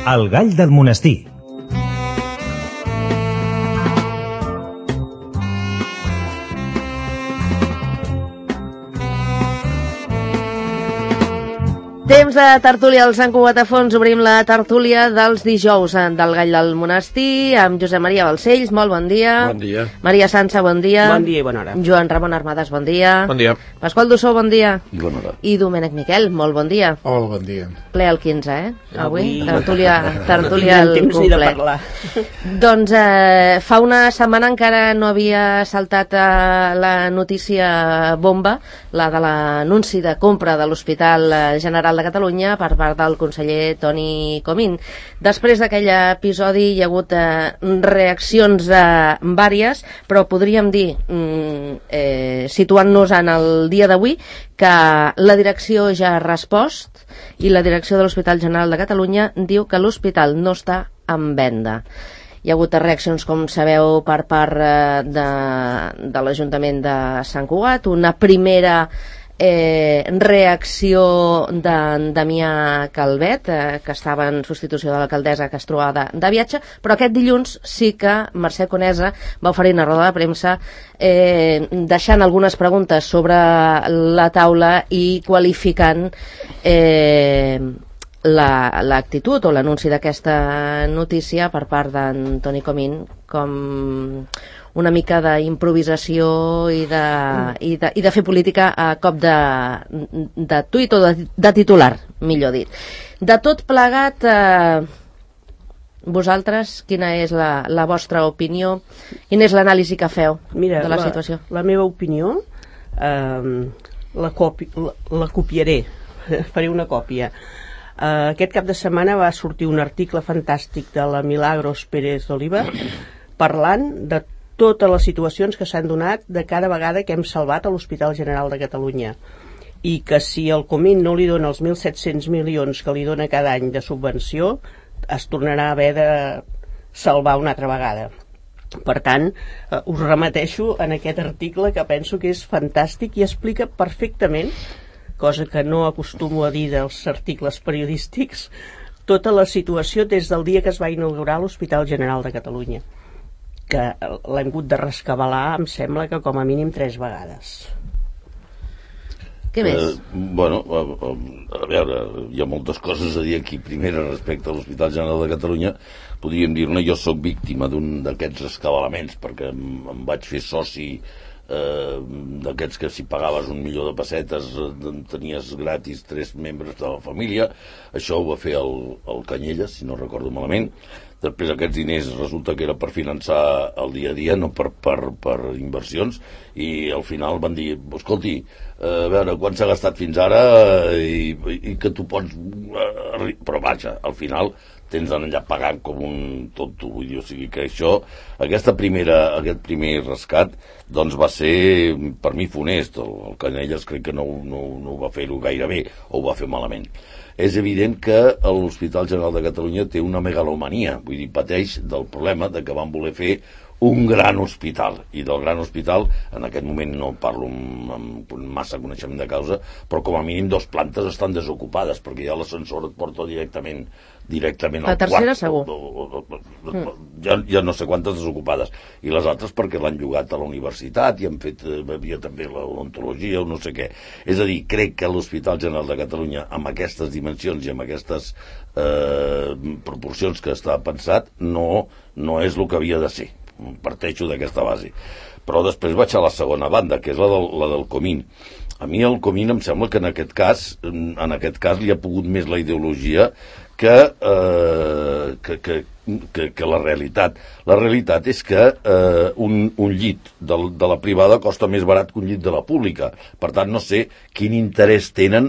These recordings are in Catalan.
El gall del monestir. Temps de tertúlia al Sant Cugat a Fons. Obrim la tertúlia dels dijous del Gall del Monestir amb Josep Maria Balcells, molt bon dia. Bon dia. Maria Sança, bon dia. Bon dia i bona hora. Joan Ramon Armadas, bon dia. Bon dia. Pasqual Dussó, bon dia. I bona hora. I Domènec Miquel, molt bon dia. Hola, bon dia. Ple al 15, Avui, tertúlia al al complet. Doncs fa una setmana encara no havia saltat la notícia bomba, la de l'anunci de compra de l'Hospital General de Catalunya per part del conseller Toni Comín. Després d'aquell episodi hi ha hagut reaccions vàries, però podríem dir, situant-nos en el dia d'avui, que la direcció ja ha respost i la direcció de l'Hospital General de Catalunya diu que l'hospital no està en venda. Hi ha hagut reaccions, com sabeu, per part de l'Ajuntament de Sant Cugat, una primera reacció d'en Damià Calvet, que estava en substitució de l'alcaldessa, que es trobava de viatge, però aquest dilluns sí que Mercè Conesa va oferir una roda de premsa deixant algunes preguntes sobre la taula i qualificant l'actitud o l'anunci d'aquesta notícia per part d'en Toni Comín com una mica d'improvisació i de fer política a cop de tuit o de titular, millor dit. De tot plegat, vosaltres, quina és la vostra opinió? Quina és l'anàlisi que feu de la situació? La meva opinió la copiaré, faré una còpia. Aquest cap de setmana va sortir un article fantàstic de la Milagros Pérez Oliva parlant de totes les situacions que s'han donat de cada vegada que hem salvat a l'Hospital General de Catalunya, i que si el Comín no li dona els 1.700 milions que li dona cada any de subvenció, es tornarà a haver de salvar una altra vegada. Per tant, us remeteixo en aquest article, que penso que és fantàstic i explica perfectament, cosa que no acostumo a dir dels articles periodístics, tota la situació des del dia que es va inaugurar l'Hospital General de Catalunya, que l'hem hagut de rescabalar, em sembla que com a mínim 3 vegades. Què més? Bueno, a veure, hi ha moltes coses a dir aquí. Primera, respecte a l'Hospital General de Catalunya, podríem dir-ne, jo sóc víctima d'un d'aquests rescabalaments, perquè em vaig fer soci d'aquests que si pagaves 1 milió de pessetes tenies gratis 3 membres de la família. Això ho va fer el Canyelles, si no recordo malament. Després aquests diners resulta que era per finançar el dia a dia, no per inversions, i al final van dir, escolti, a veure, quan s'ha gastat fins ara i que tu pots... Però vaja, al final tens d'anar allà pagant com un tonto, vull dir, o sigui que aquest primer rescat doncs va ser per mi funest. El Canyelles crec que no va fer-ho gaire bé, o ho va fer malament. És evident que l'Hospital General de Catalunya té una megalomania, vull dir, pateix del problema de que van voler fer un gran hospital, i del gran hospital en aquest moment no parlo amb massa coneixement de causa, però com a mínim 2 plantes estan desocupades, perquè ja l'ascensor et porta directament al la tercera quart. Segur. Ja no sé quantes desocupades, i les altres perquè l'han llogat a la universitat i han fet, havia també l'odontologia o no sé què. És a dir, crec que l'Hospital General de Catalunya, amb aquestes dimensions i amb aquestes proporcions que està pensat, no és el que havia de ser. Parteixo d'aquesta base. Però després vaig a la segona banda, que és la del Comín. A mi el Comín em sembla que en aquest cas li ha pogut més la ideologia que la realitat. La realitat és que un llit de la privada costa més barat que un llit de la pública. Per tant, no sé quin interès tenen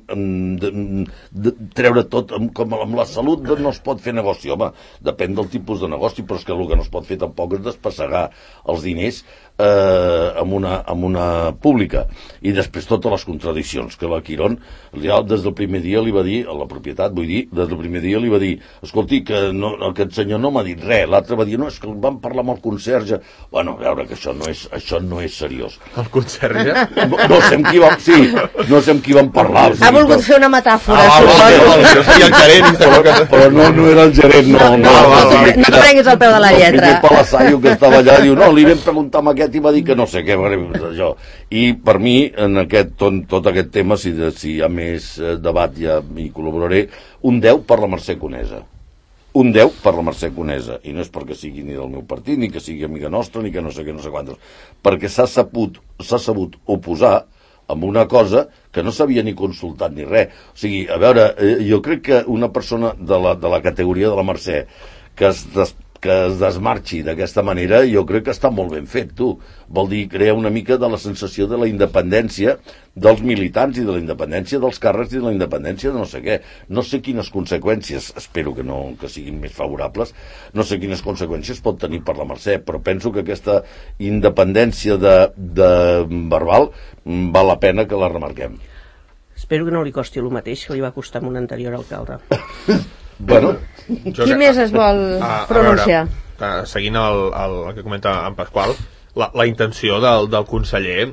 de treure tot, com amb la salut no es pot fer negoci. Home, depèn del tipus de negoci, però és que el que no es pot fer tampoc és despassegar els diners amb una pública. I després totes les contradiccions que la Quirón ja des del primer dia li va dir, a la propietat vull dir, des del primer dia li va dir, escolti, que aquest senyor no m'ha dit res. L'altre va dir, no, és que vam parlar amb el conserge. Bueno, a veure, que això no és seriós. El conserge? No sé amb qui vam... Sí, no sé amb qui vam parlar. Ha volgut fer una metàfora, Jo seria el gerent. Però no era el gerent, no. No prenguis el peu de la lletra. El Palassaio, que estava allà, diu, no, li vam preguntar amb aquest i va dir que no sé què, això. I per mi, en tot aquest tema, si hi ha més debat ja hi col·laboraré, un 10 per la Mercè Conesa. Un 10 per la Mercè Conesa, i no és perquè sigui ni del meu partit, ni que sigui amiga nostra, ni que no sé què, no sé quantos, perquè s'ha sabut oposar amb una cosa que no s'havia ni consultat ni res. O sigui, a veure, jo crec que una persona de la categoria de la Mercè que es desmarxi d'aquesta manera, jo crec que està molt ben fet, tu. Vol dir, crea una mica de la sensació de la independència dels militants i de la independència dels càrrecs i de la independència de no sé què. No sé quines conseqüències, espero que siguin més favorables, no sé quines conseqüències pot tenir per la Mercè, però penso que aquesta independència de verbal val la pena que la remarquem. Espero que no li costi el mateix que li va costar amb un anterior alcalde. Bueno, qui més es vol pronunciar? A veure, seguint el que comenta en Pasqual, la intenció del conseller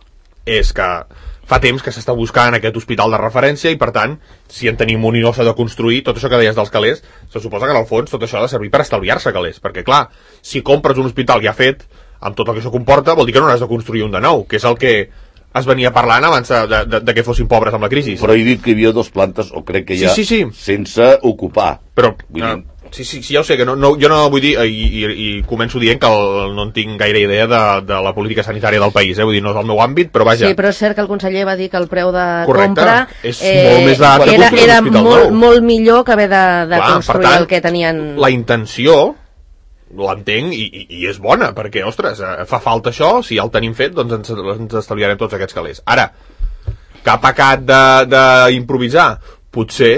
és que fa temps que s'està buscant aquest hospital de referència i, per tant, si en tenim un i no s'ha de construir, tot això que deies dels calés, se suposa que en el fons tot això ha de servir per estalviar-se calés, perquè, clar, si compres un hospital ja fet, amb tot el que això comporta, vol dir que no n'has de construir un de nou, que és el que es venia parlant abans de que fossin pobres amb la crisi. Però he dit que hi havia 2 plantes, o crec que hi ha, sí. sense ocupar. Però, sí, ja ho sé, que jo no vull dir, i començo dient que no en tinc gaire idea de la política sanitària del país, vull dir, no és el meu àmbit, però vaja. Sí, però és cert que el conseller va dir que el preu de compra és molt més barat que construir era un hospital nou. molt millor que haver de construir el que tenien. La intenció l'entenc i és bona, perquè, ostres, fa falta això, si ja el tenim fet, doncs ens estalviarem tots aquests calés. Ara, que ha pecat d'improvisar? Potser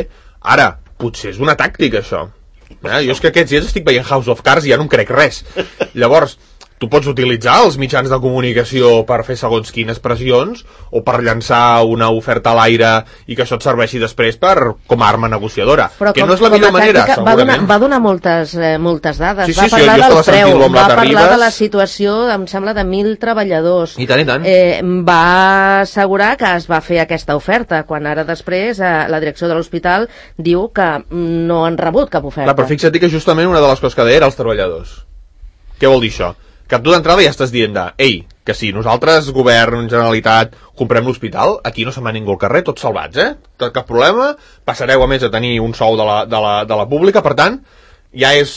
és una tàctica, això. Jo és que aquests dies estic veient House of Cards i ja no em crec res. Llavors, tu pots utilitzar els mitjans de comunicació per fer segons quines pressions o per llançar una oferta a l'aire i que això et serveixi després com a arma negociadora. Però que no és la millor manera, segurament. Va donar moltes dades. Sí, va parlar del preu, va parlar de la Ribes. Situació, em sembla, de 1.000 treballadors. I tant. Va assegurar que es va fer aquesta oferta, quan ara després la direcció de l'hospital diu que no han rebut cap oferta. Clar, però fixa't que justament una de les coses que deia era els treballadors. Què vol dir això? Que tu d'entrada ja estàs dient que si nosaltres, govern, Generalitat, comprem l'hospital, aquí no se'n va ningú al carrer, tots salvats, cap problema, passareu a més a tenir un sou de la pública, per tant, ja és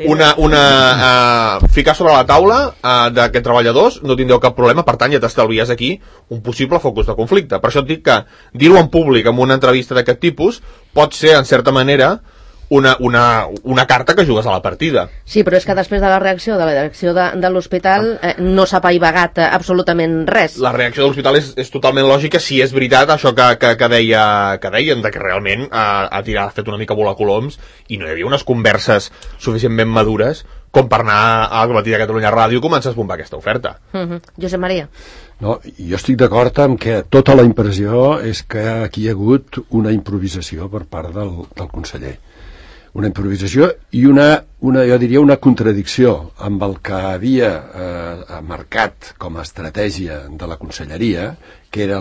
ficar sobre la taula d'aquests treballadors, no tindreu cap problema, per tant ja t'estalvies aquí un possible focus de conflicte. Per això et dic que dir-ho en públic en una entrevista d'aquest tipus pot ser, en certa manera, una carta que jugues a la partida. Sí, però és que després de la reacció de la direcció de l'hospital no s'ha apaivagat absolutament res. La reacció de l'hospital és totalment lògica si és veritat això que deien, de que realment ha fet una mica volar coloms i no hi havia unes converses suficientment madures com per anar al Matí de Catalunya Ràdio i començar a esbombar aquesta oferta. Josep Maria. No, jo estic d'acord amb que tota la impressió és que aquí hi ha hagut una improvisació per part del conseller. Una improvisació i jo diria una contradicció amb el que havia marcat com a estratègia de la conselleria, que era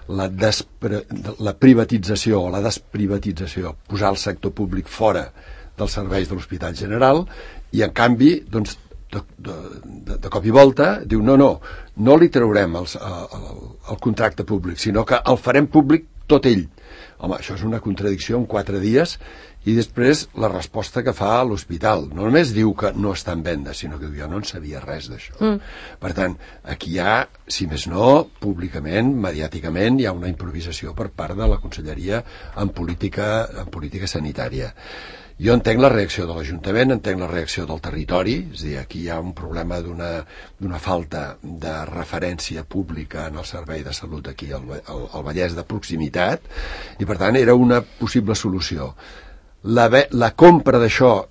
la privatització o la desprivatització, posar el sector públic fora dels serveis de l'Hospital General, i en canvi, doncs, de cop i volta, diu no li traurem el contracte públic, sinó que el farem públic tot ell. Home, això és una contradicció en 4 dies. I després la resposta que fa a l'hospital. No només diu que no està en venda, sinó que jo no en sabia res d'això. Per tant, aquí hi ha, si més no, públicament, mediàticament, hi ha una improvisació per part de la conselleria en política sanitària. Jo entenc la reacció de l'Ajuntament, entenc la reacció del territori, és a dir, aquí hi ha un problema d'una falta de referència pública en el servei de salut aquí al Vallès de proximitat, i per tant era una possible solució. La compra d'això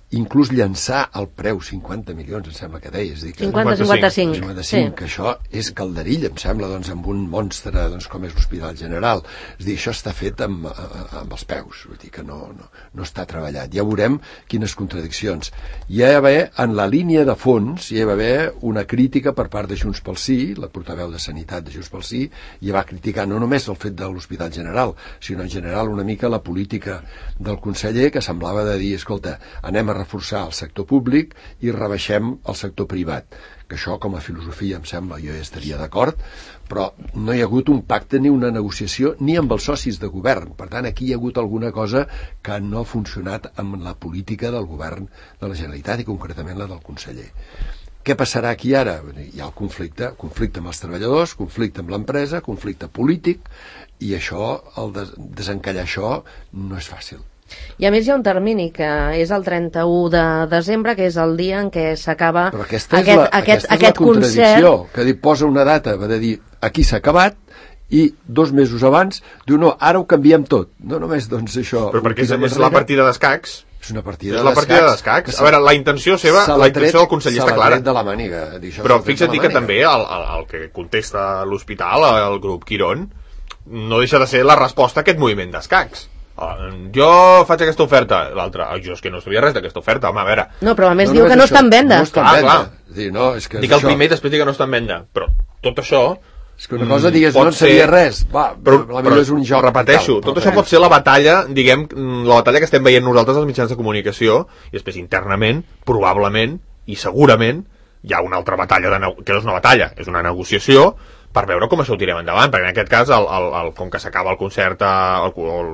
inclús llançar el preu 50 milions, em sembla que deia, és dir, que 50-55, 55, sí. que això és calderilla, em sembla, doncs, amb un monstre doncs, com és l'Hospital General. És dir, això està fet amb els peus, vull dir que no està treballat. Ja veurem quines contradiccions. Hi ha d'haver, en la línia de fons, hi ha d'haver una crítica per part de Junts pel Sí, la portaveu de Sanitat de Junts pel Sí, i va criticar no només el fet de l'Hospital General, sinó en general una mica la política del conseller, que semblava de dir, escolta, anem a reforçar el sector públic i rebaixem el sector privat, que això com a filosofia em sembla, jo ja estaria d'acord, però no hi ha hagut un pacte ni una negociació ni amb els socis de govern. Per tant, aquí hi ha hagut alguna cosa que no ha funcionat amb la política del govern de la Generalitat i concretament la del conseller. Què passarà aquí ara? Hi ha el conflicte amb els treballadors, conflicte amb l'empresa, conflicte polític, i això, desencallar això no és fàcil. I a més hi ha un termini que és el 31 de desembre, que és el dia en què s'acaba aquest contradicció, concert. que posa una data, va de dir aquí s'ha acabat, i 2 mesos abans diu no, ara ho canviem tot. No només doncs això... Però perquè és la partida d'escacs. És una partida d'escacs. A veure, la intenció seva, la intenció del conseller està clara. de la màniga. Però fixa't que també el que contesta l'hospital, el grup Quirón, no deixa de ser la resposta a aquest moviment d'escacs. Jo faig aquesta oferta, l'altre, jo és que no sabia res d'aquesta oferta, home, a veure. No, però a més diu que no està en venda. No està en venda. Dic el primer i després dic que no està en venda, però tot això... És que una cosa digues, no en sabia res, però és un joc. Repeteixo, tot això pot ser la batalla, diguem, la batalla que estem veient nosaltres als mitjans de comunicació, i després internament, probablement, i segurament, hi ha una altra batalla, que no és una batalla, és una negociació, per veure com això ho tirem endavant, perquè en aquest cas, com que s'acaba el concert, el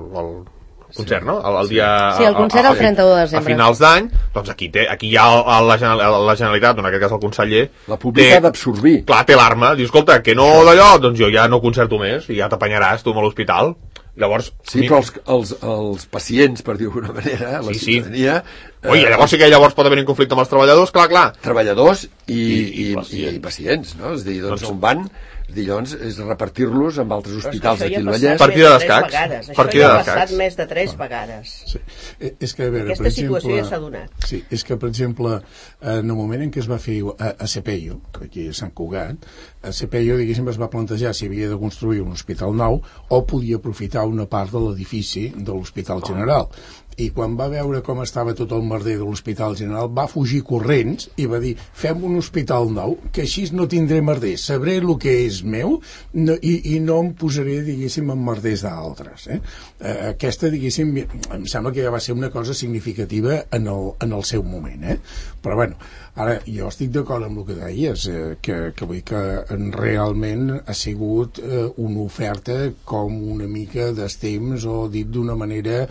concert, no? El dia... Sí, el concert el 31 de desembre. A finals d'any, doncs aquí hi ha la Generalitat, en aquest cas el conseller... La pública ha d'absorbir. Clar, té l'arma, diu, escolta, que no d'allò, doncs jo ja no concerto més, i ja t'apanyaràs tu a l'hospital. Llavors... Sí, però els pacients, per dir d'alguna manera, la ciutadania... Oi, llavors sí que llavors pot haver un conflicte amb els treballadors, clar. Treballadors i pacients, no? És a dir, doncs on van... Dilluns és repartir-los amb altres hospitals d'aquí al Vallès. Partida d'escacs. Això ja ha passat més de 3 vegades. Sí. És que, a veure, aquesta situació ja s'ha donat. Sí, és que, per exemple, en el moment en què es va fer a Cepello, aquí a Sant Cugat, a Cepello, diguéssim, es va plantejar si havia de construir un hospital nou o podia aprofitar una part de l'edifici de l'Hospital General. I quan va veure com estava tot el merder de l'Hospital General va fugir corrents i va dir, fem un hospital nou que així no tindré merder, sabré el que és meu i no em posaré, diguéssim, en merders d'altres. Aquesta, diguéssim, em sembla que ja va ser una cosa significativa en el seu moment, però bueno, ara jo estic d'acord amb el que deies, que vull que realment ha sigut una oferta com una mica d'estemps o dit d'una manera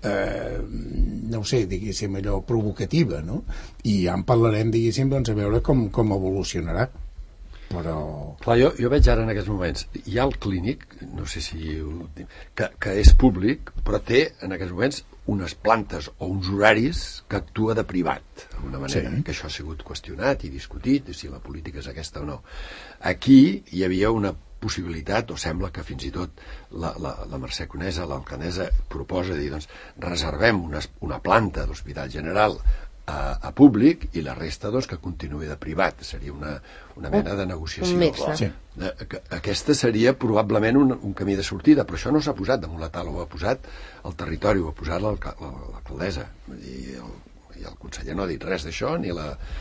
no ho sé, diguéssim, allò provocativa, no? I ja en parlarem, diguéssim, doncs a veure com evolucionarà. Però... Clar, jo veig ara en aquests moments, hi ha el clínic, no sé si que és públic, però té en aquests moments unes plantes o uns horaris que actua de privat, d'alguna manera, que això ha sigut qüestionat i discutit, si la política és aquesta o no. Aquí hi havia una possibilitat, o sembla que fins i tot la Mercè Conesa, l'alcaldessa, proposa dir, doncs, reservem una planta d'Hospital General a públic i la resta doncs, que continuï de privat. Seria una mena de negociació. Sí. Aquesta seria probablement un camí de sortida, però això no s'ha posat damunt la taula, ho ha posat el territori, ho ha posat l'alcaldessa. I el conseller no ha dit res d'això, ni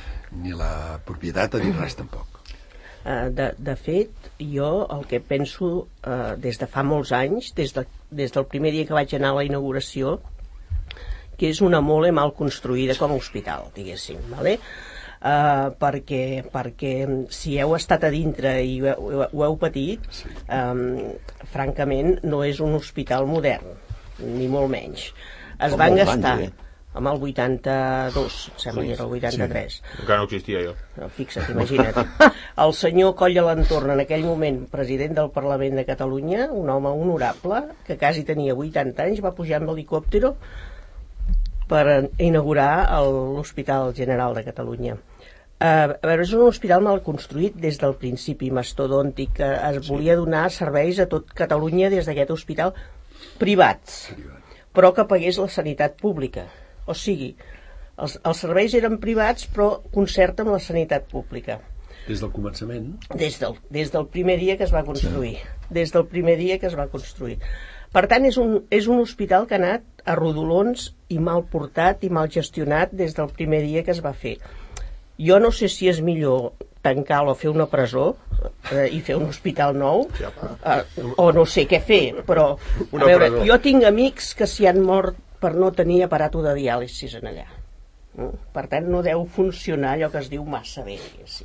la propietat ha dit res tampoc. De fet, jo el que penso des de fa molts anys, des del primer dia que vaig anar a la inauguració, que és una mole mal construïda com a hospital, diguéssim, ¿vale? Perquè si heu estat a dintre i ho heu patit, francament no és un hospital modern, ni molt menys. Es van gastar amb el 82, sembla que era el 83. Encara no existia jo. Fixa't, imagina't. El senyor Coll a l'entorn, en aquell moment president del Parlament de Catalunya, un home honorable, que quasi tenia 80 anys, va pujar amb helicòptero per inaugurar l'Hospital General de Catalunya. A veure, és un hospital mal construït des del principi, mastodòntic, que es volia donar serveis a tot Catalunya des d'aquest hospital privats, però que pagués la sanitat pública. O sigui, Els serveis eren privats, però concert amb la sanitat pública. Des del començament? Des del primer dia que es va construir. Des del primer dia que es va construir. Per tant, és un hospital que ha anat a rodolons i mal portat i mal gestionat des del primer dia que es va fer. Jo no sé si és millor tancar-lo o fer una presó i fer un hospital nou, o no sé què fer, però a veure, jo tinc amics que s'hi han mort per no tenir aparato de diàlisis en allà. Per tant, no deu funcionar allò que es diu massa bé.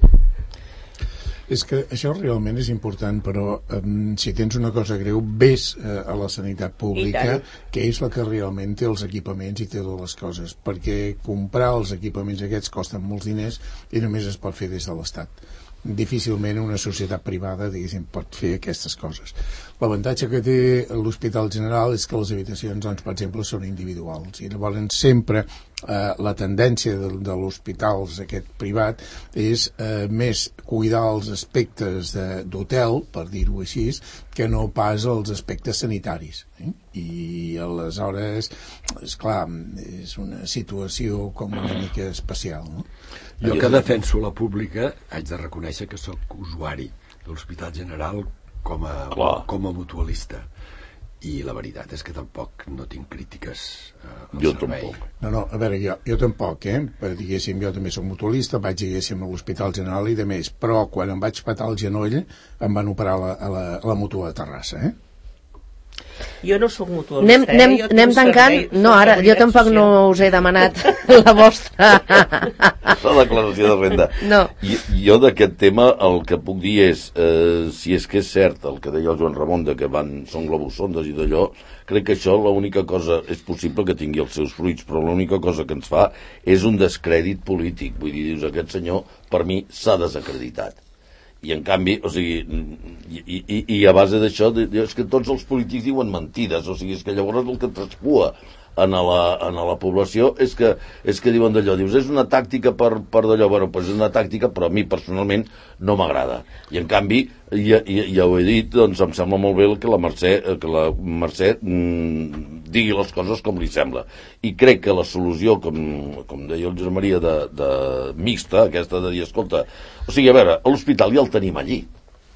És que això realment és important, però si tens una cosa greu, vés a la sanitat pública, que és la que realment té els equipaments i té totes les coses, perquè comprar els equipaments aquests costen molts diners i només es pot fer des de l'Estat. Difícilment una societat privada, diguéssim, pot fer aquestes coses. L'avantatge que té l'Hospital General és que les habitacions, doncs, per exemple, són individuals, i llavors sempre la tendència de l'hospital aquest privat és més cuidar els aspectes d'hotel, per dir-ho així, que no pas els aspectes sanitaris. I aleshores, esclar, és una situació com una mica especial, no? Jo que defenso la pública haig de reconèixer que sóc usuari de l'Hospital General com a mutualista, i la veritat és que tampoc no tinc crítiques al servei. Tampoc. No, a veure, jo tampoc, diguéssim, jo també soc mutualista, vaig, diguéssim, a l'Hospital General i de més, però quan em vaig patar el genoll em van operar a la Mútua de Terrassa, Jo no sóc mutualista. Anem tancant. No, ara, jo tampoc no us he demanat la vostra. La declaració de renda. No. Jo d'aquest tema el que puc dir és, si és que és cert el que deia el Joan Ramon, que són globusondes i d'allò, crec que això l'única cosa, és possible que tingui els seus fruits, però l'única cosa que ens fa és un descrèdit polític. Vull dir, dius, aquest senyor, per mi, s'ha desacreditat. I en canvi, o sigui, i a base d'això, és que tots els polítics diuen mentides, o sigui, és que llavors el que traspua en la població és que diuen d'allò, dius, és una tàctica per d'allò, bueno, doncs és una tàctica, però a mi personalment no m'agrada. I en canvi, ja ho he dit, doncs em sembla molt bé que la Mercè digui les coses com li sembla. I crec que la solució, com deia el Josep Maria, de mixta, aquesta de dir, escolta, o sigui, a veure, l'hospital ja el tenim allí.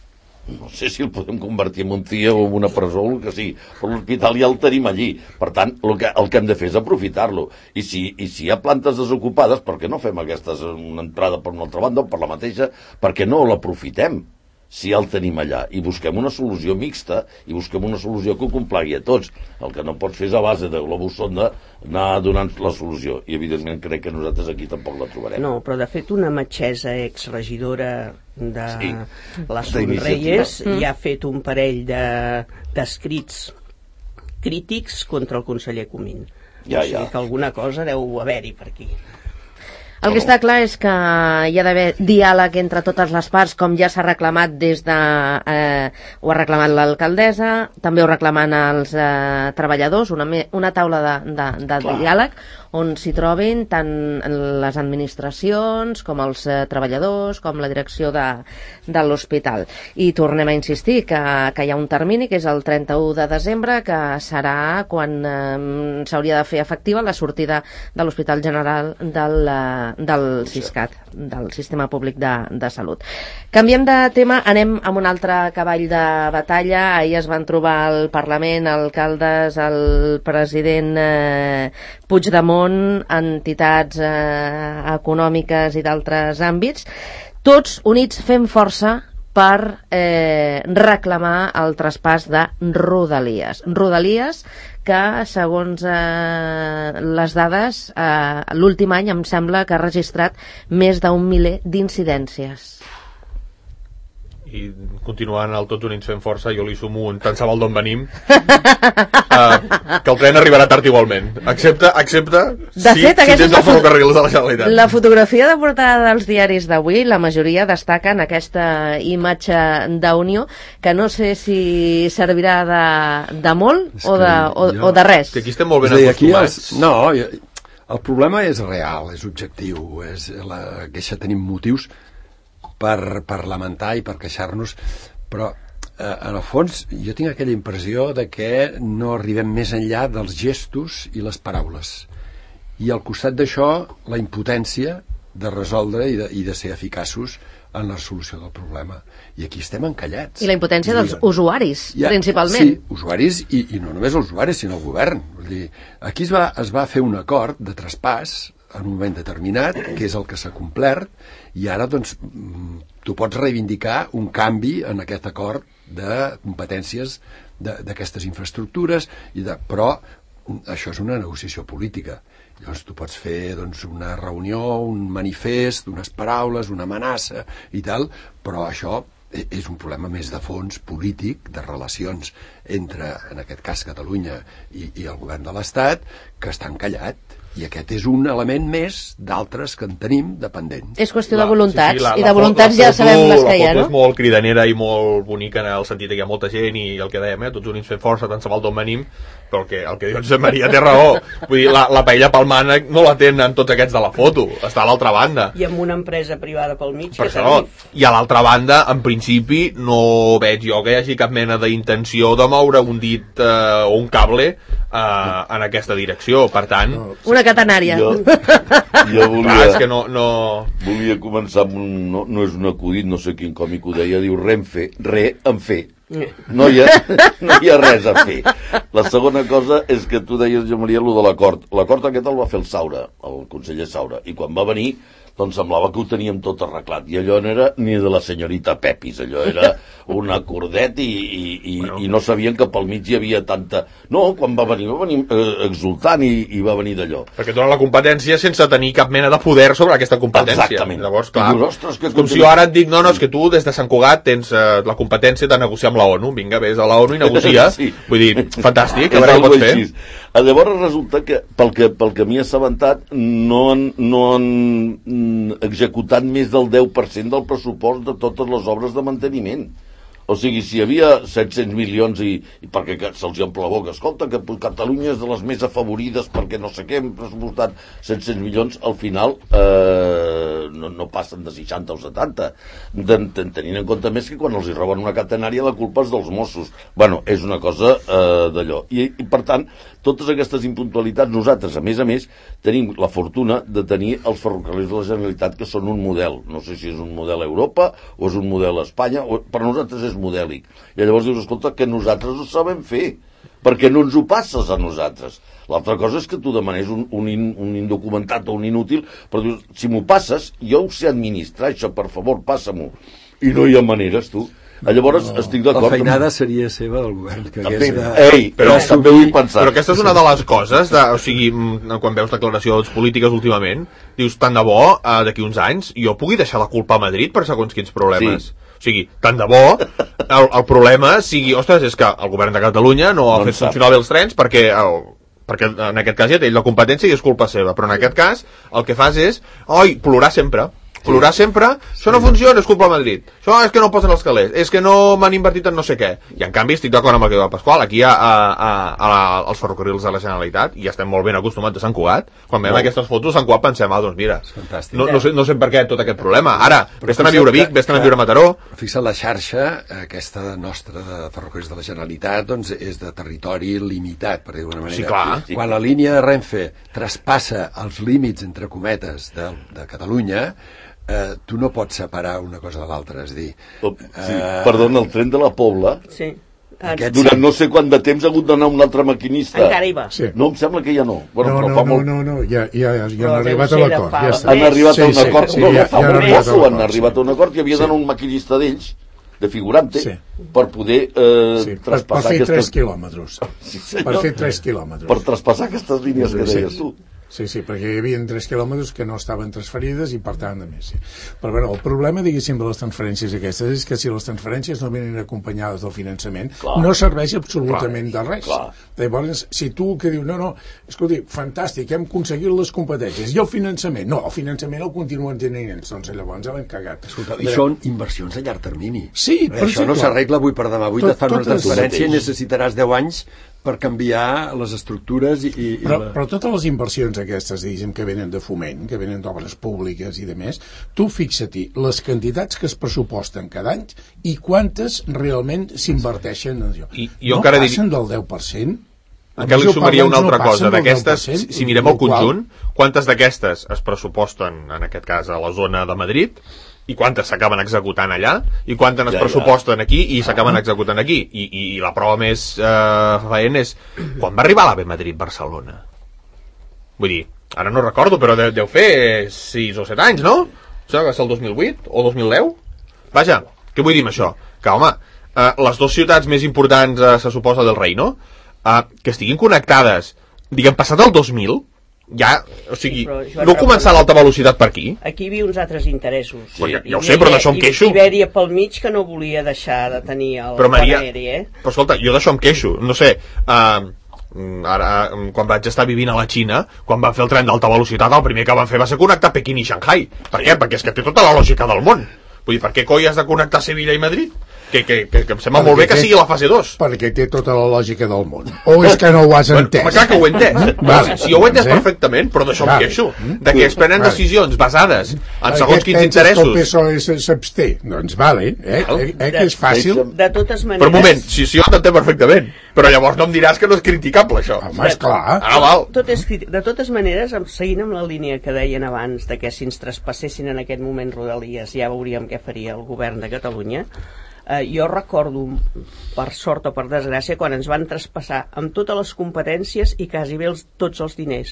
No sé si el podem convertir en un CIA o en una presó o el que sigui, però l'hospital ja el tenim allí. Per tant, el que hem de fer és aprofitar-lo. I si hi ha plantes desocupades, per què no fem una entrada per una altra banda o per la mateixa? Per què no l'aprofitem? Si ja el tenim allà, i busquem una solució mixta, i busquem una solució que ho complagui a tots. El que no pots fer és a base de globus sonda anar donant la solució, i evidentment crec que nosaltres aquí tampoc la trobarem. No, però de fet una metgessa exregidora de les Sonreyes ja ha fet un parell d'escrits crítics contra el conseller Comín. O sigui que alguna cosa deu haver-hi per aquí. El que està clar és que hi ha d'haver diàleg entre totes les parts, com ja s'ha reclamat ho ha reclamat l'alcaldessa, també ho reclamen els treballadors, una taula de diàleg on s'hi trobin tant les administracions com els treballadors, com la direcció de l'hospital. I tornem a insistir que hi ha un termini, que és el 31 de desembre, que serà quan s'hauria de fer efectiva la sortida de l'Hospital General del SISCAT, del Sistema Públic de Salut. Canviem de tema, anem amb un altre cavall de batalla. Ahir es van trobar al Parlament alcaldes, el president Puigdemont, entitats econòmiques i d'altres àmbits, tots units fent força per reclamar el traspàs de Rodalies. Rodalies que, segons les dades, l'últim any em sembla que ha registrat més d'1 miler d'incidències. I continuant el Tots Units fent força, jo li sumo un tant se val d'on venim, que el tren arribarà tard igualment, excepte si tens els ferrocarrils de la Generalitat. La fotografia de portada dels diaris d'avui, la majoria destaquen aquesta imatge d'unió, que no sé si servirà de molt o de res. Que aquí estem molt ben acostumats. El problema és real, és objectiu, la queixa, tenim motius per lamentar i per queixar-nos, però en el fons jo tinc aquella impressió de que no arribem més enllà dels gestos i les paraules, i al costat d'això la impotència de resoldre i de ser eficaços en la solució del problema. I aquí estem encallats. I la impotència dels usuaris, principalment. Sí, usuaris i no només els usuaris, sinó el govern. Vull dir, aquí es va fer un acord de traspàs en un moment determinat, que és el que s'ha complert, i ara doncs tu pots reivindicar un canvi en aquest acord de competències d'aquestes infraestructures, però això és una negociació política. Llavors tu pots fer doncs, una reunió, un manifest, unes paraules, una amenaça i tal, però això és un problema més de fons polític, de relacions entre, en aquest cas, Catalunya i el govern de l'Estat, que està encallat. I aquest és un element més d'altres que en tenim dependents. És qüestió de voluntats, i de voluntats ja sabem les que hi ha, no? La foto és molt cridanera i molt bonica en el sentit que hi ha molta gent i el que dèiem, tots units fent força, tant se val d'on venim, però el que diu Josep Maria té raó. Vull dir, la paella pel mànec no la tenen tots aquests de la foto, està a l'altra banda. I amb una empresa privada pel mig. Per això, i a l'altra banda, en principi, no veig jo que hi hagi cap mena d'intenció de moure un dit o un cable en aquesta direcció, per tant... Una catenària. Jo volia... Clar, és que no... Volia començar amb no és un acudit, no sé quin còmic ho deia, diu Renfe, en fer. No hi ha res a fer. La segona cosa és que tu deies, jo Maria, allò de l'acord. L'acord aquest el va fer el Saura, el conseller Saura, i quan va venir doncs semblava que ho teníem tot arreglat, i allò no era ni de la senyorita Pepis, allò era un acordet i no sabien que pel mig hi havia tanta... No, quan va venir exultant i va venir d'allò. Perquè dona la competència sense tenir cap mena de poder sobre aquesta competència. Exactament. Llavors, clar, dius, ostres, que com si jo ara et dic, no, és que tu des de Sant Cugat tens la competència de negociar amb la ONU. Vinga, vés a la ONU i negocia. Sí. Vull dir, fantàstic, a veure què pots fer. Llavors resulta que, pel que m'hi ha assabentat, no han executat més del 10% del pressupost de totes les obres de manteniment. O sigui, si hi havia 700 milions i perquè se'ls omple la boca, escolta, que Catalunya és de les més afavorides perquè no sé què, hem pressupostat 700 milions, al final no passen de 60 o 70. Tenint en compte més que quan els hi roben una catenària la culpa és dels Mossos. Bueno, és una cosa d'allò. I per tant, totes aquestes impuntualitats, nosaltres, a més, tenim la fortuna de tenir els ferrocarrils de la Generalitat, que són un model. No sé si és un model a Europa o és un model a Espanya, per nosaltres és modèlic. I llavors dius, escolta, que nosaltres ho sabem fer, perquè no ens ho passes a nosaltres. L'altra cosa és que tu demanes un indocumentat o un inútil, però dius, si m'ho passes, jo ho sé administrar, això, per favor, passa-m'ho. I no hi ha maneres, tu. Llavors estic d'acord. La feinada seria seva del govern, que hagués de... Però també ho he pensat. Però aquesta és una de les coses, o sigui, quan veus declaracions polítiques últimament, dius, tant de bo, d'aquí uns anys, jo pugui deixar la culpa a Madrid per segons quins problemes. Sí. O sigui, tant de bo, el problema sigui, ostres, és que el govern de Catalunya no ha fet funcionar bé els trens perquè en aquest cas ja té la competència i és culpa seva, però en aquest cas el que fas és, plorar sempre, això no funciona, és culpa de Madrid, això és que no posen els calés, és que no m'han invertit en no sé què, i en canvi estic d'acord amb el que diu el Pasqual, aquí als ferrocarrils de la Generalitat, i estem molt ben acostumats a Sant Cugat, quan veiem aquestes fotos a Sant Cugat pensem, doncs mira, no sé per què tot aquest problema, ara, vés-te'n a viure a Vic, vés-te'n a viure a Mataró. Fixa, la xarxa, aquesta nostra de ferrocarrils de la Generalitat, doncs és de territori limitat, per dir-ho d'una manera. Sí, clar. Quan la línia de Renfe traspassa els límits, entre cometes, de Catalunya, tu no pots separar una cosa de l'altra, és dir... Perdona, el tren de la Pobla, durant no sé quant de temps ha hagut d'anar un altre maquinista. Encara hi va. Sí. No, em sembla que ja no. No, ja han arribat a l'acord. Han arribat a un acord. Han arribat a un acord i havia d'anar un maquinista d'ells, de figurante, per poder traspassar per fer 3 quilòmetres. Per fer 3 quilòmetres. Per traspassar aquestes línies que deies tu. Sí, perquè hi havia 3 quilòmetres que no estaven transferides i per tant, a més. Però bueno, el problema, diguéssim, de les transferències aquestes és que si les transferències no venen acompanyades del finançament, no serveix absolutament de res. Llavors, si tu que dius, no, escolti, fantàstic, hem aconseguit les competències, i el finançament? No, el finançament el continuen tenint ells, doncs llavors l'hem cagat. I són inversions a llarg termini. Sí, per això no s'arregla avui per demà. Avui et fan una transferència i necessitaràs 10 anys per canviar les estructures però totes les inversions aquestes, diguéssim, que venen de foment, que venen d'obres públiques i de més, tu fixa-t'hi les quantitats que es pressuposten cada any i quantes realment s'inverteixen en allò. No passen del 10%? encara li sumaria una altra cosa. D'aquestes, si mirem el conjunt, quantes d'aquestes es pressuposten, en aquest cas, a la zona de Madrid, i quantes s'acaben executant allà, i quantes es pressuposten aquí i s'acaben executant aquí. I la prova més faent és quan va arribar l'AVE Madrid-Barcelona. Vull dir, ara no recordo, però deu fer 6 o 7 anys, no? Això va ser el 2008 o 2010? Vaja, què vull dir amb això? Que, home, les dues ciutats més importants, se suposa, del rei, no? Que estiguin connectades, diguem, passat el 2000, ja, o sigui, no començar l'alta velocitat per aquí. Aquí hi havia uns altres interessos. Sí. Ja ho sé, però d'això em queixo. Ibèria pel mig que no volia deixar de tenir el pont aeri, Però escolta, jo d'això em queixo. No sé, ara, quan vaig estar vivint a la Xina, quan van fer el tren d'alta velocitat, el primer que van fer va ser connectar Pequín i Shanghai. Per què? Perquè és que té tota la lògica del món. Vull dir, per què coi has de connectar Sevilla i Madrid? Que em sembla molt bé que sigui la fase 2. Perquè té tota la lògica del món. O és que no ho has entès? Home, clar que ho he entès. Vale. Si jo ho he entès perfectament, però d'això em queixo. De que es prenen decisions basades en segons quins interessos. Que el PSOE s'absté. Doncs vale, que és fàcil. De totes maneres... Però un moment, si jo ho entenc perfectament. Però llavors no em diràs que no és criticable, això. Home, esclar. Val. De totes maneres, seguint amb la línia que deien abans de que si ens traspassessin en aquest moment Rodalies ja veuríem què faria el govern de Catalunya. Jo recordo, per sort o per desgràcia, quan ens van traspassar amb totes les competències i quasi bé tots els diners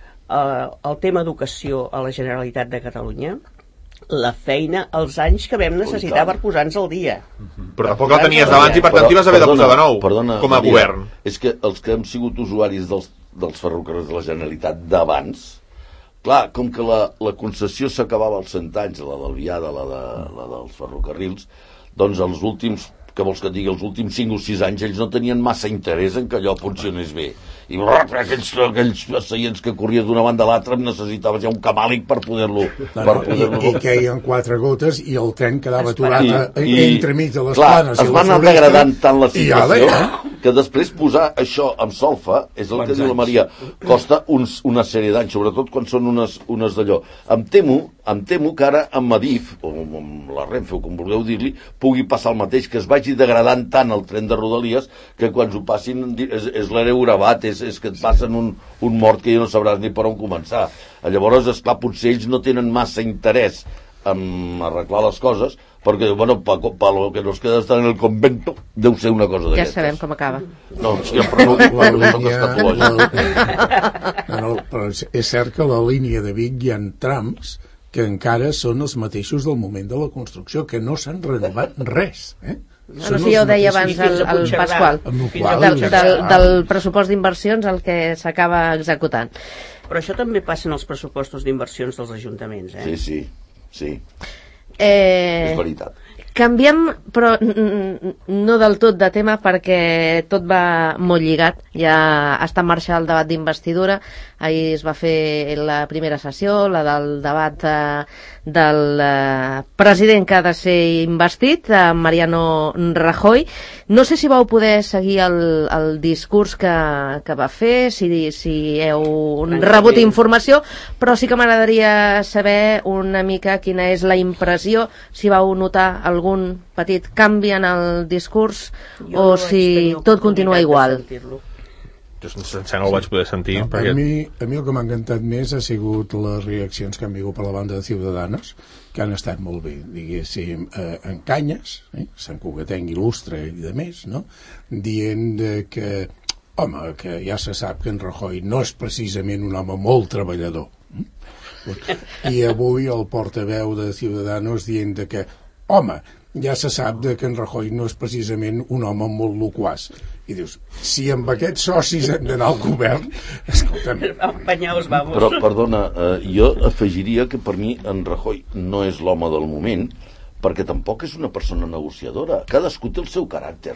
el tema educació a la Generalitat de Catalunya, la feina, els anys que vam necessitar per posar-nos al dia. Però tampoc la tenies d'abans i per tant t'hi vas haver de posar de nou, com a govern. És que els que hem sigut usuaris dels ferrocarrils de la Generalitat d'abans, clar, com que la concessió s'acabava als 100 anys, la del Viada, la dels ferrocarrils, doncs els últims, que vols que et digui, els últims 5 o 6 anys ells no tenien massa interès en que allò funcionés bé. I aquells seients que corries d'una banda a l'altra necessitaves ja un camàlic per poder-lo... I queien 4 gotes i el tren quedava aturat entremig de les planes. Es va anar degradant tant la situació que després posar això amb solfa, és el que diu la Maria, costa una sèrie d'anys, sobretot quan són unes d'allò. Em temo que ara amb Adif, o amb la Renfe, o com vulgueu dir-li, pugui passar el mateix, que es vagi degradant tant el tren de Rodalies que quan ho passin és l'hereu gravat, és que et passen un mort que ja no sabràs ni per on començar. Llavors, esclar, potser ells no tenen massa interès en arreglar les coses, perquè, bueno, pa lo que nos queda estar en el convento deu ser una cosa d'aquestes. Ja sabem com acaba. No, sempre no ho dic, perquè soc escatològic. Però és cert que a la línia de Vic hi ha trams que encara són els mateixos del moment de la construcció, que no s'han renovat res, No sé, ja ho deia abans el Pasqual, del pressupost d'inversions el que s'acaba executant. Però això també passa en els pressupostos d'inversions dels ajuntaments, Sí. És veritat. Canviem, però no del tot de tema, perquè tot va molt lligat. Ja està en marxa el debat d'investidura. Ahir es va fer la primera sessió, la del debat del president que ha de ser investit, Mariano Rajoy. No sé si vau poder seguir el discurs que va fer, si heu rebut informació, però sí que m'agradaria saber una mica quina és la impressió, si vau notar algun petit canvi en el discurs o si tot continua igual. Jo sencer no el vaig poder sentir. Perquè... A mi el que m'ha encantat més ha sigut les reaccions que han vingut per la banda de Ciudadanos, que han estat molt bé, diguéssim, en canyes, Sant Cugatenc il·lustre i de més, no? Dient que, home, que ja se sap que en Rajoy no és precisament un home molt treballador. I avui el portaveu de Ciudadanos dient que, home, ja se sap que en Rajoy no és precisament un home molt loquaç. I dius, si amb aquests socis hem d'anar al govern, escolta'm... Però, perdona, jo afegiria que per mi en Rajoy no és l'home del moment, perquè tampoc és una persona negociadora. Cadascú té el seu caràcter.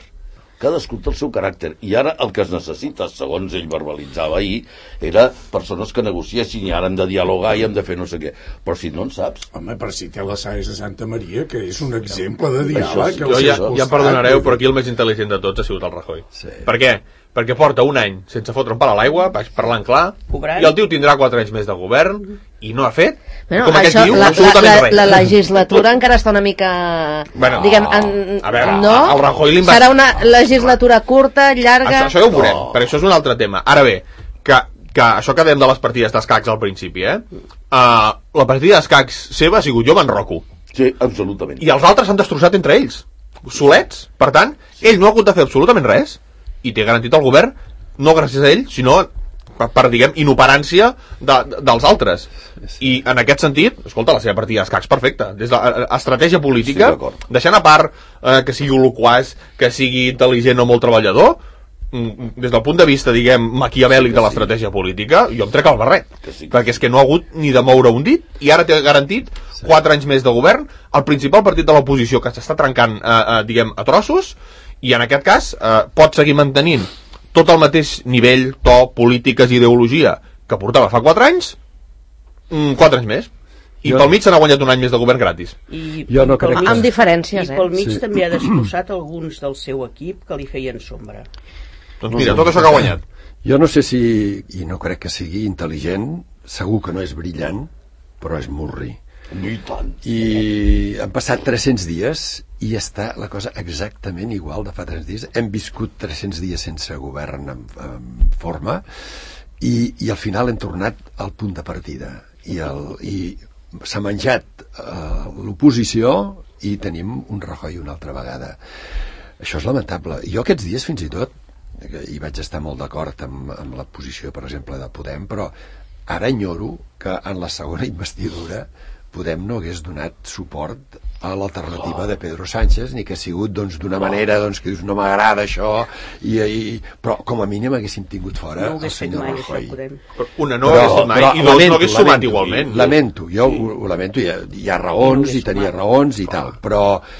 I ara el que es necessita, segons ell verbalitzava ahir, era persones que negociessin i ara hem de dialogar i hem de fer no sé què. Però si no en saps... Home, però si té la Saez de Santa Maria, que és un exemple de diàleg... Jo ja em perdonareu, però aquí el més intel·ligent de tots ha sigut el Rajoy. Sí. Per què? perquè porta un any sense fotre un pal a l'aigua, vaig parlant clar, Cobrant. i el tio tindrà 4 anys més de govern i no ha fet, Bueno, com aquest això, diu, absolutament res. la legislatura encara està una mica... Bueno, diguem, a veure, no? el Rajoy li va... Serà una legislatura curta, llarga... Això ja ho veurem, perquè això és un altre tema. Ara bé, que això que dèiem de les partides d'escacs al principi, la partida d'escacs seva ha sigut jo m'enroco. Sí, absolutament. I els altres s'han destrossat entre ells, solets. Per tant, ell no ha hagut de fer absolutament res i té garantit el govern, no gràcies a ell, sinó per diguem, inoperància dels altres. I en aquest sentit, escolta, la seva partida d'escacs perfecta. Des de estratègia política, sí, deixant a part que sigui loquaç, que sigui intel·ligent o molt treballador, des del punt de vista, diguem, maquiavèlic de l'estratègia política, jo em trec el barret, perquè és que no ha hagut ni de moure un dit, i ara té garantit 4 anys més de govern, el principal partit de l'oposició que s'està trencant, diguem, a trossos, i en aquest cas pot seguir mantenint tot el mateix nivell, to, polítiques i ideologia que portava fa 4 anys, 4 anys més. I pel mig se n'ha guanyat un any més de govern gratis. Jo no crec que... Amb diferències, I pel mig Sí. també ha destrossat alguns del seu equip que li feien sombra. Doncs mira, tot això que ha guanyat. Jo no sé si, i no crec que sigui intel·ligent, segur que no és brillant, però és murri. I tant. I han passat 300 dies i està la cosa exactament igual de fa 3 dies. Hem viscut 300 dies sense govern en forma i al final hem tornat al punt de partida. I s'ha menjat l'oposició i tenim un Rajoy una altra vegada. Això és lamentable. Jo aquests dies fins i tot hi vaig estar molt d'acord amb la posició, per exemple, de Podem, però ara enyoro que en la segona investidura Podem no hagués donat suport a l'alternativa de Pedro Sánchez, ni que ha sigut doncs, d'una manera doncs, que dius no m'agrada això, però com a mínim haguéssim tingut fora No ho el hagués fet senyor mai, Rajoy. això, Podem. Una no hagués fet mai, i dos no hagués sumat igualment. Lamento, jo ho lamento, hi ha raons i tenia raons i tal, però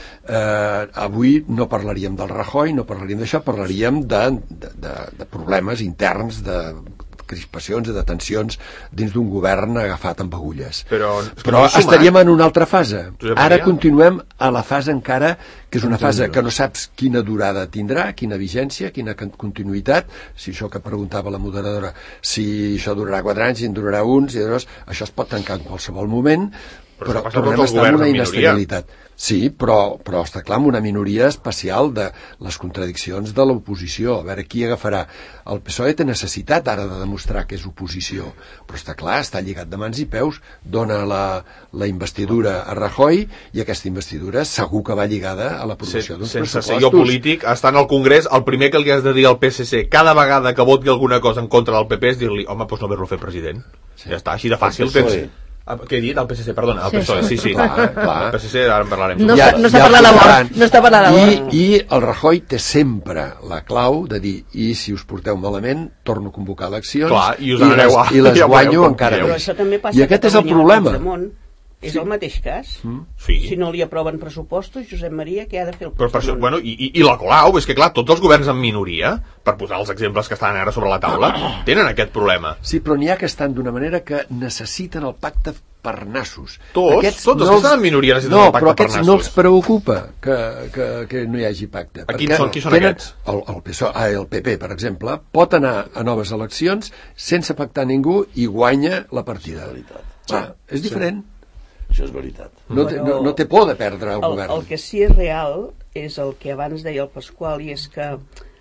avui no parlaríem del Rajoy, no parlaríem d'això, parlaríem de problemes interns, de crispacions, de tensions dins d'un govern agafat amb agulles. Però no estaríem en una altra fase. Ara Maria. continuem a la fase encara que és una fase que no saps quina durada tindrà, quina vigència, quina continuïtat, si això que preguntava la moderadora, si això durarà 4 anys, si en durarà uns, això es pot tancar en qualsevol moment, però tornem a estar en una inestabilitat. Sí, però està clar, amb una minoria especial de les contradiccions de l'oposició. A veure, qui agafarà? El PSOE té necessitat ara de demostrar que és oposició, però està clar, està lligat de mans i peus, dona la investidura a Rajoy i aquesta investidura segur que va lligada a l'aprovació d'uns sense pressupostos. ser jo polític, estant al Congrés, el primer que li has de dir al PSC cada vegada que voti alguna cosa en contra del PP és dir-li, home, doncs no haver-lo fet president. Sí. Ja està, així de fàcil. Què he dit? El PSC, perdona. El PSOE, sí. Clar. El PSC, ara en parlarem. No està per la labor. No està per la labor. I el Rajoy té sempre la clau de dir, i si us porteu malament, torno a convocar eleccions. Clar, i us aneu i les ja guanyo veureu encara Però més. això també passa I aquest és el problema. És el mateix cas. Sí. Si no li aproven pressupostos, Josep Maria, què ha de fer el Però per això, Puigdemont? bueno, i la Colau, és que clar, tots els governs en minoria, per posar els exemples que estan ara sobre la taula, tenen aquest problema. Sí, però n'hi ha que estan d'una manera que necessiten el pacte per nassos. Tots els que estan en minoria necessiten el pacte però per aquests nassos. no els preocupa que no hi hagi pacte. Qui són tenen, aquests? El PSOE, el PP, per exemple, pot anar a noves eleccions sense pactar ningú i guanya la partida. És diferent. Això és veritat. No té por de perdre el govern. El que sí és real és el que abans deia el Pasqual, i és que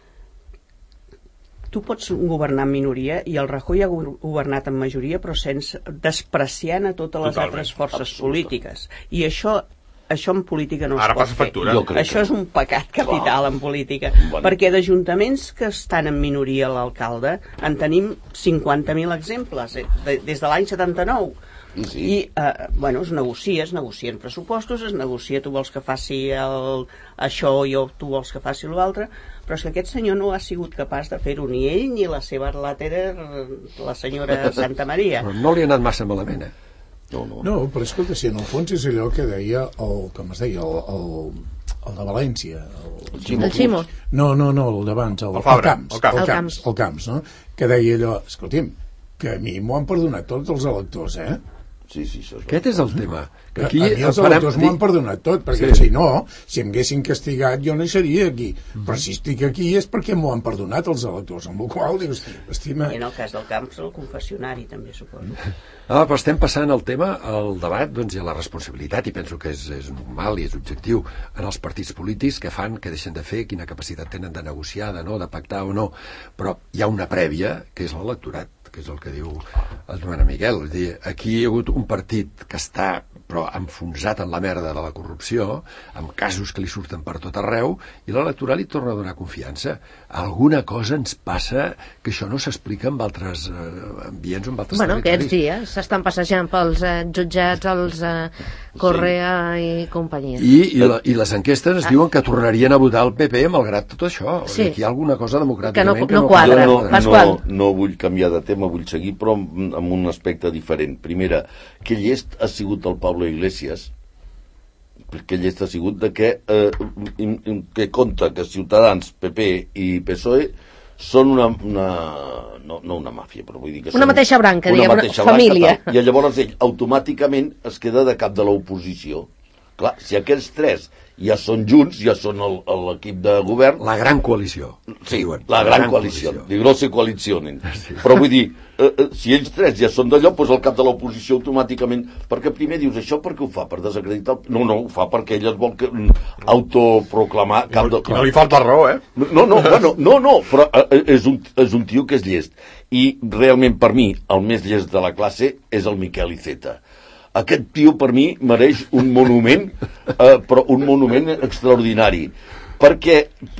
tu pots governar en minoria, i el Rajoy ha governat en majoria, però sense despreciant a totes les altres forces polítiques. I això en política no es Ara pot passa fer. factura. Això és un pecat capital en política, perquè d'ajuntaments que estan en minoria a l'alcalde en tenim 50.000 exemples, des de l'any 79. I, bueno, es negocien pressupostos, es negocia, tu vols que faci això i tu vols que faci l'altre, però és que aquest senyor no ha sigut capaç de fer-ho ni ell ni la seva relater, la senyora Santa Maria. Però no li ha anat massa malament, No, però escolta, si en el fons és allò que deia com es deia, el de València, El Ximo. No, el d'abans, el Fabra, Camps, no? Que deia allò, escolti'm, que a mi m'ho han perdonat tots els electors, Sí, això és Aquest és el tema. Que aquí a mi els electors m'ho han perdonat tot, perquè si no, si em haguessin castigat jo no hi seria aquí, però si estic aquí és perquè m'ho han perdonat els electors, amb el qual dius, estima... I en el cas del Camps, el confessionari també, suposo. Però estem passant el tema, el debat, doncs, i a la responsabilitat, i penso que és normal i és objectiu en els partits polítics, que fan, que deixen de fer, quina capacitat tenen de negociar, de pactar o no, però hi ha una prèvia, que és l'electorat, que és el que diu el Joan Miguel. És dir, aquí hi ha hagut un partit que està però enfonsat en la merda de la corrupció, amb casos que li surten per tot arreu, i l'electorat li torna a donar confiança. Alguna cosa ens passa que això no s'explica en altres ambients o en altres territoris. Aquests dies s'estan passejant pels jutjats, els Correa i companyia. I les enquestes ens diuen que tornarien a votar el PP malgrat tot això. Sí. Aquí hi ha alguna cosa democràticament que no quadra. No vull canviar de tema, vull seguir, però amb un aspecte diferent. Primera, que llest ha sigut el Pablo Iglesias, perquè llest ha sigut de que compta que Ciutadans, PP i PSOE són no una màfia, però vull dir que una mateixa branca, diguem, una família. I llavors ell automàticament es queda de cap de l'oposició. Clar, si aquells tres ja són junts, ja són l'equip de govern... La gran coalició. Sí, la gran coalició. Die grosse coalitionen. Sí. Però vull dir, si ells tres ja són d'allò, doncs el cap de l'oposició automàticament... Perquè primer dius, això per què ho fa? Per desacreditar... No, ho fa perquè ell es vol autoproclamar cap de... No li falta raó, eh? No, però és un tio que és llest. I realment, per mi, el més llest de la classe és el Miquel Iceta. Aquest tio, per mi, mereix un monument, però un monument extraordinari. Perquè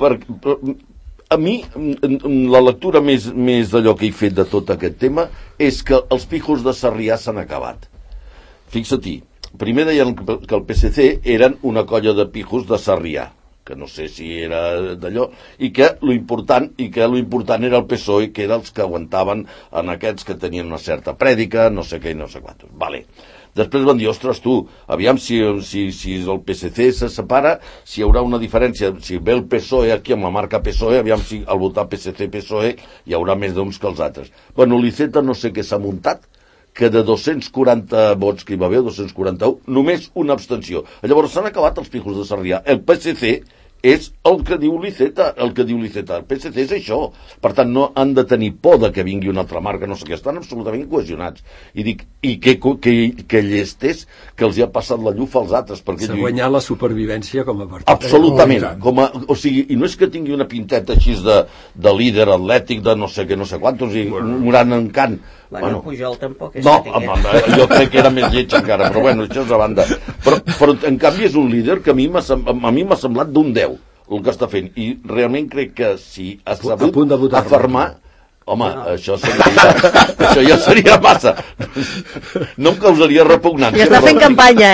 a mi, la lectura més d'allò que he fet de tot aquest tema és que els pijos de Sarrià s'han acabat. Fixa-t'hi, primer deien que el PSC eren una colla de pijos de Sarrià, que no sé si era d'allò, i que l'important era el PSOE, que eren els que aguantaven en aquests que tenien una certa prèdica, no sé què i no sé quantos. Vale. Després van dir, ostres, tu, aviam si el PSC se separa, si hi haurà una diferència, si ve el PSOE aquí amb la marca PSOE, aviam si al votar PSC-PSOE hi haurà més d'uns que els altres. Bueno, l'Iceta no sé què s'ha muntat, que de 240 vots que hi va haver, 241, només una abstenció. Llavors s'han acabat els pijos de Sarrià. El PSC és el que diu l'Iceta, el PSC és això. Per tant, no han de tenir por de que vingui una altra marca, no sé què, estan absolutament cohesionats. I dic, que llestés que els hi ha passat la llufa als altres. S'ha guanyat la supervivència com a partit. Absolutament. O sigui, i no és que tingui una pinteta així de líder atlètic, de no sé què, no sé quantos, i un gran encant. Bueno, Pujol tampoc és jo crec que era més lleig encara, però bueno, això és a banda. Però en canvi és un líder que a mi m'ha semblat d'un 10 el que està fent, i realment crec que si ha sabut afermar, home, això ja seria massa. No em causaria repugnància. I està fent campanya,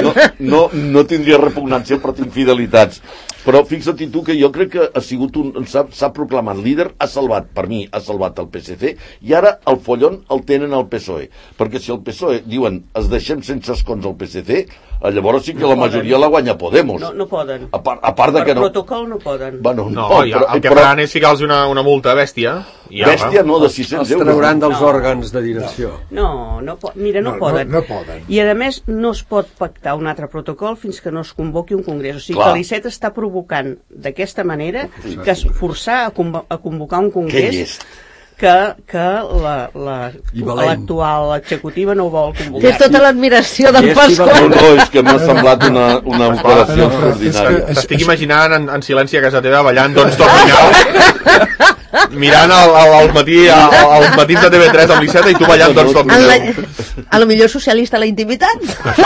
No tindria repugnància per infidelitats. Però fixa't tu que jo crec que ha sigut s'ha proclamat líder, per mi ha salvat el PSC, i ara el follon el tenen al PSOE. Perquè si el PSOE diuen es deixem sense escons al PSC, llavors sí que la majoria la guanya Podemos. No poden. A part de que no. Per protocol no poden. El que faran és ficar-los una multa bèstia. Bèstia no, de 600 euros. Els trauran dels òrgans de direcció. No poden. No poden. I a més no es pot pactar un altre protocol fins que no es convoqui un congrés. O sigui que l'ICET està provocant d'aquesta manera que es forçar a convocar un congrés que l'actual executiva no vol convocar. Té tota l'admiració del Pasqual. No, és que m'ha semblat una operació extraordinària. T'estic imaginant en silenci a casa teva ballant doncs tot mirant al matí als matins de TV3 amb l'Iceta i tu ballant doncs tot a lo millor socialista a la intimitat.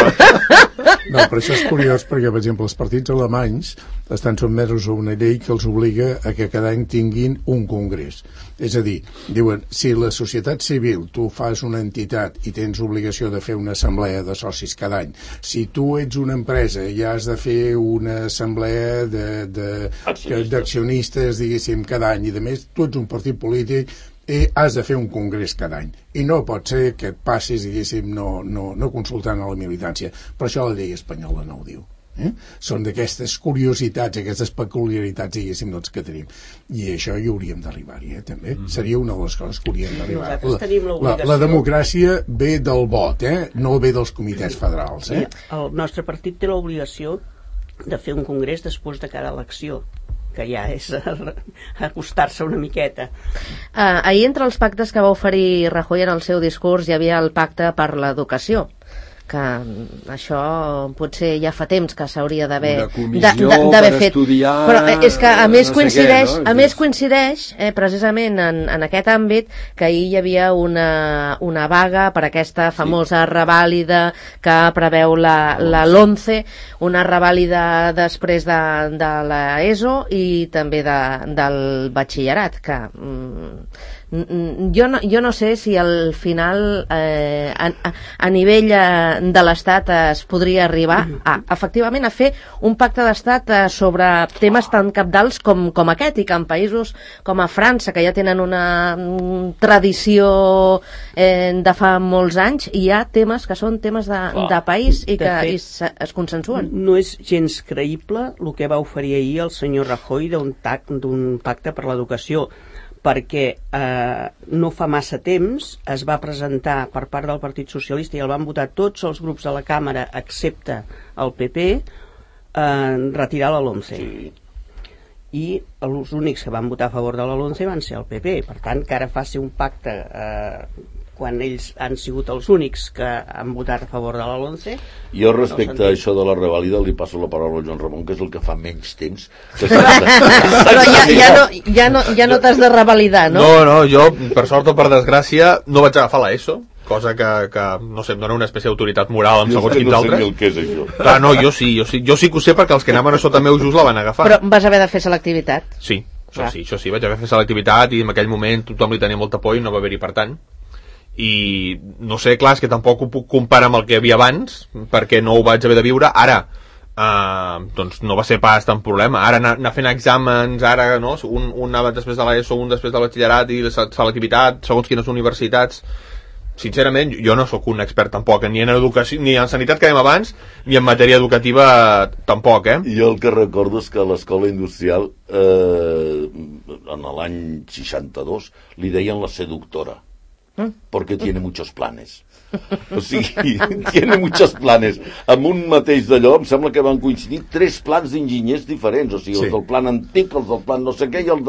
No, però això és curiós perquè, per exemple, els partits alemanys estan sotmesos a una llei que els obliga a que cada any tinguin un congrés. És a dir, diuen, si la societat civil, tu fas una entitat i tens obligació de fer una assemblea de socis cada any, si tu ets una empresa i has de fer una assemblea d'accionistes, diguéssim, cada any, i a més tu ets un partit polític i has de fer un congrés cada any. I no pot ser que et passis, diguéssim, no consultant a la militància. Però això la llei espanyola no ho diu. Són d'aquestes curiositats, aquestes peculiaritats, diguéssim, doncs, que tenim. I això hi hauríem d'arribar-hi, també. Seria una de les coses que hauríem d'arribar. La democràcia ve del vot, no ve dels comitès federals. El nostre partit té l'obligació de fer un congrés després de cada elecció, que ja és acostar-se una miqueta. Ahir, entre els pactes que va oferir Rajoy en el seu discurs, hi havia el pacte per l'educació, que això potser ja fa temps que s'hauria d'haver fet. Estudiar, però és que a més no coincideix, què, no? a més coincideix precisament en aquest àmbit que ahir hi havia una vaga per aquesta famosa revàlida que preveu la LOMCE, una revàlida després de l'ESO i també del batxillerat, que jo no sé si al final a nivell de l'Estat es podria arribar efectivament a fer un pacte d'Estat sobre temes tan cabdals com aquest, i que en països com a França, que ja tenen una tradició de fa molts anys, hi ha temes que són temes de país i que es consensuen. No és gens creïble el que va oferir ahir el senyor Rajoy d'un pacte per l'educació, perquè no fa massa temps es va presentar per part del Partit Socialista i el van votar tots els grups de la Càmera excepte el PP retirar la LOMCE. I els únics que van votar a favor de la LOMCE van ser el PP. Per tant, que ara faci un pacte quan ells han sigut els únics que han votat a favor de la LOMCE. Jo respecte a això de la revàlida li passo la paraula a Joan Ramon, que és el que fa menys temps. Però ja no t'has de revalidar, no? No, jo, per sort o per desgràcia, no vaig agafar l'ESO, cosa que no sé, em dona una espècie d'autoritat moral amb segons quins altres. Jo no sé què és això. Clar, no, jo sí que ho sé, perquè els que anaven a sota meu just la van agafar. Però vas haver de fer selectivitat. Sí, això sí, vaig haver de fer selectivitat i en aquell moment tothom li tenia molta por i no va haver-hi per tant. I no sé, clar, és que tampoc ho puc comparar amb el que hi havia abans, perquè no ho vaig haver de viure. Ara, doncs no va ser pas tant problema. Ara anar fent exàmens, ara, no? Un anava després de l'ESO, un després del batxillerat i la selectivitat, segons quines universitats. Sincerament, jo no sóc un expert tampoc, ni en educació, ni en sanitat que dèiem abans, ni en matèria educativa tampoc, Jo el que recordo és que a l'escola industrial, en l'any 62, li deien la seductora, porque tiene muchos planes. O sigui, tiene muchos planes. Amb un mateix d'allò, em sembla que van coincidir 3 plans d'enginyers diferents, o sigui, els del plan antic, els del plan no sé què, i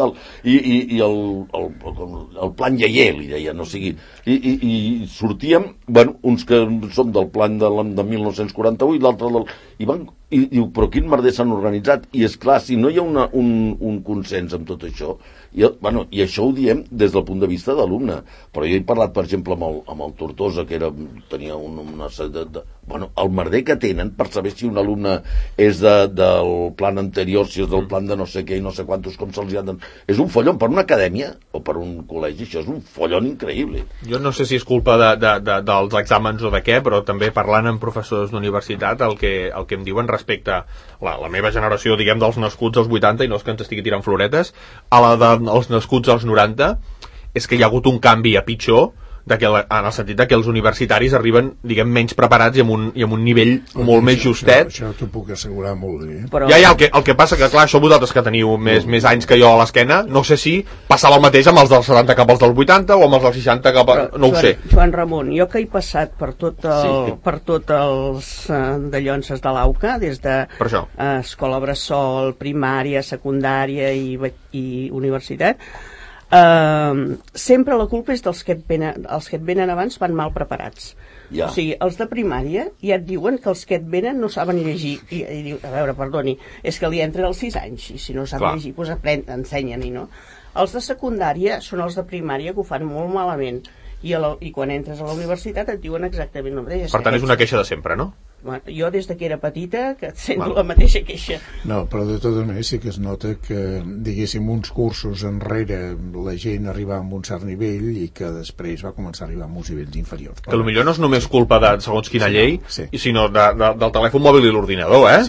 el plan Yeye, li deien, o sigui, i sortíem, bueno, uns que som del plan de 1948, l'altre i diu, però quin merder s'han organitzat? I és clar, si no hi ha un consens amb tot això, i això ho diem des del punt de vista d'alumne, però jo he parlat, per exemple, amb el Tortosa, que tenia una el merder que tenen per saber si un alumne és del plan anterior, si és del plan de no sé què i no sé quantos, com se'ls han... És un follon per una acadèmia o per un col·legi, això és un follon increïble. Jo no sé si és culpa dels exàmens o de què, però també parlant amb professors d'universitat, el que em diuen respecte a la meva generació, diguem, dels nascuts als 80, i no és que ens estigui tirant floretes, a la dels nascuts als 90, és que hi ha hagut un canvi a pitjor, en el sentit que els universitaris arriben, diguem, menys preparats i amb un nivell molt més justet. Això t'ho puc assegurar molt bé. Però... Ja, el que passa que, clar, això vosaltres que teniu més anys que jo a l'esquena, no sé si passava el mateix amb els dels 70 cap als dels 80 o amb els dels 60 cap a... No ho sé. Joan Ramon, jo que he passat per tots els dallonses de l'AUCA, des de escola bressol, primària, secundària i universitat, sempre la culpa és dels que et venen abans van mal preparats. O sigui, els de primària ja et diuen que els que et venen no saben llegir i diu, a veure, perdoni, és que li entren als 6 anys i si no sap llegir, doncs ensenyen i no. Els de secundària són els de primària que ho fan molt malament i quan entres a la universitat et diuen exactament el mateix. Per tant, és una queixa de sempre, no? Jo des que era petita que sento la mateixa queixa. No, però de totes maneres sí que es nota que, diguéssim, uns cursos enrere la gent arribava a un cert nivell i que després va començar a arribar a uns nivells inferiors. Que potser no és només culpa de segons quina llei, sinó del telèfon mòbil i l'ordinador, Sí.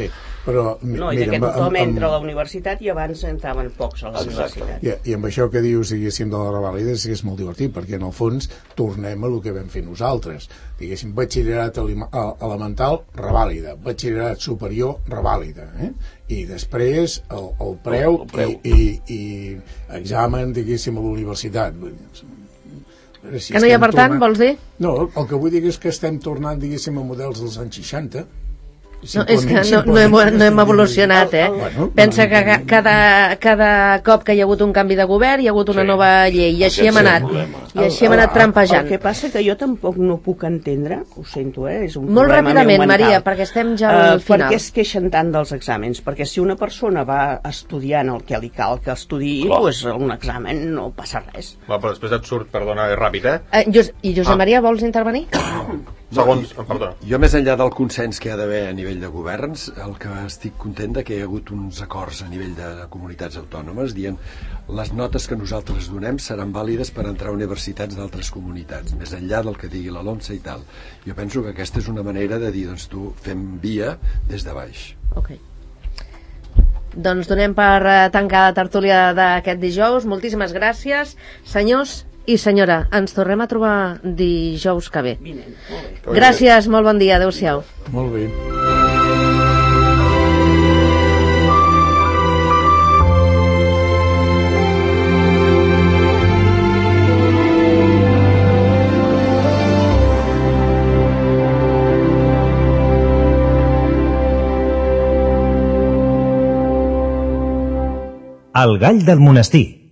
Però, No, i que tothom entra a la universitat i abans entraven pocs a la universitat. I amb això que dius, diguéssim, de la revàlida, és molt divertit, perquè en el fons tornem a el que vam fer nosaltres. Diguéssim, batxillerat elemental, revàlida. Batxillerat superior, revàlida. I després el preu i examen, diguéssim, a la universitat. Si que no hi ha per tant, vols dir? No, el que vull dir és que estem tornant, diguéssim, a models dels anys 60. No, és que no hem evolucionat, Bueno, pensa que cada cop que hi ha hagut un canvi de govern hi ha hagut una nova llei, i així hem anat trampejant. El que passa que jo tampoc no puc entendre, ho sento, és un molt problema ràpidament, meu mental, Maria, perquè estem ja al final. Per què es queixen tant dels exàmens? Perquè si una persona va estudiant el que li cal que estudiï, doncs un examen no passa res. Va, però després et surt, perdona, és ràpid, I Josep Maria, vols intervenir? Segons, perdona. Jo, més enllà del consens que hi ha d'haver a nivell de governs, el que estic content de que hi ha hagut uns acords a nivell de comunitats autònomes dient les notes que nosaltres donem seran vàlides per entrar a universitats d'altres comunitats, més enllà del que digui la LOMSE i tal. Jo penso que aquesta és una manera de dir, doncs tu fem via des de baix. Ok. Doncs donem per tancar la tertúlia d'aquest dijous. Moltíssimes gràcies, senyors i senyora. Ens tornem a trobar dijous que ve. Gràcies, molt bon dia, adeu-siau. Molt bé. El gall del monestir.